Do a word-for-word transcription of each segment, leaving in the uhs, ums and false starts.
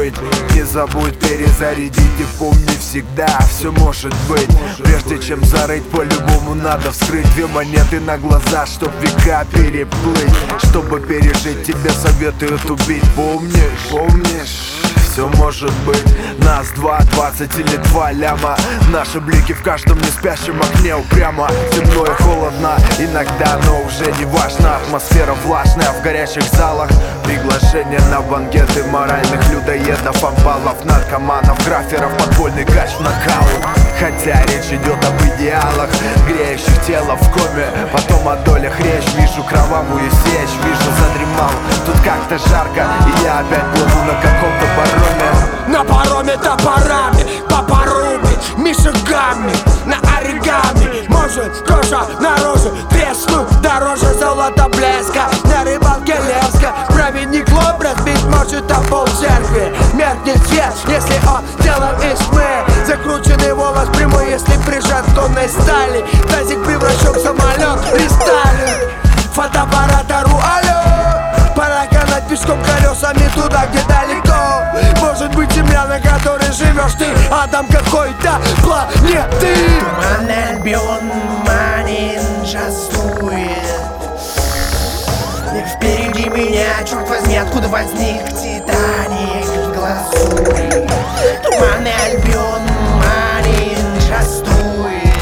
быть. Не забудь перезарядить и помни всегда, все может быть. Прежде чем зарыть, по-любому надо вскрыть две монеты на глаза, чтоб века переплыть. Чтобы пережить, тебе советуют убить. Помнишь, помнишь? Все может быть. Нас два, двадцать или два ляма. Наши блики в каждом неспящем окне упрямо. Темно и холодно иногда, но уже не важно. Атмосфера влажная в горящих залах. Приглашение на банкеты моральных людоедов, амбалов, наркоманов, граферов, подпольный кач в нокаут. Хотя речь идет об идеалах, греющих тело в коме. Потом о долях речь, вижу кровавую сечь. Вижу, задремал, тут как-то жарко, и я опять плыву на каком-то пароме. На пароме топорами, по порубе, мишигами, на оригами. Может кожа наружу треснуть, дороже золота блеска. На рыбалке леска, праведник лоб разбить может о пол церкви. Меркнет свет, если он сделан из тьмы. Закрученный волос прямой, если прижат к тонной стали. Тазик превращен в самолет, рестайлинг. Фотоаппарат ору, алло. Пора канать пешком колесами туда, где далеко. Может быть, земля, на которой живешь ты, Адам какой-то планеты. Туманный Альбион манит, частует. И впереди меня, черт возьми, откуда возник Титаник в глазу. Туманный Альбион манит, частует.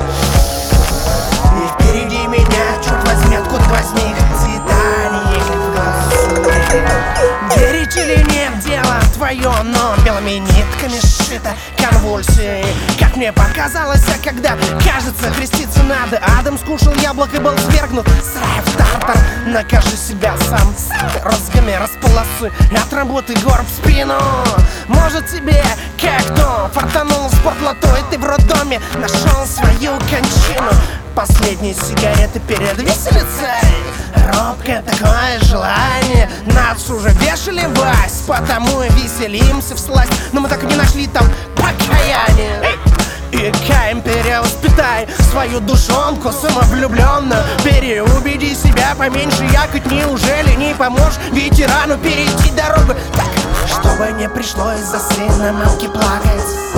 И впереди меня, черт возьми, откуда возник Титаник в глазу. Верить или нет, дело твое, но белыми нитками сшито конвульсии. Как мне показалось, а когда, кажется, креститься надо. Адам скушал яблоко и был свергнут с рая в тартар. Накажи себя сам, розгами располосы от работы гор в спину. Может тебе, как то, фартануло спортлото, и ты в роддоме нашел свою кончину. Последние сигареты перед виселицей. Робкое такое желание. Нас уже вешали власть, потому и веселимся всласть. Но мы так и не нашли там покаяния. И Каин, перевоспитай свою душонку самовлюбленно. Переубеди себя поменьше якать. Неужели не поможешь ветерану перейти дорогу так, чтобы не пришлось за сына мамки плакать?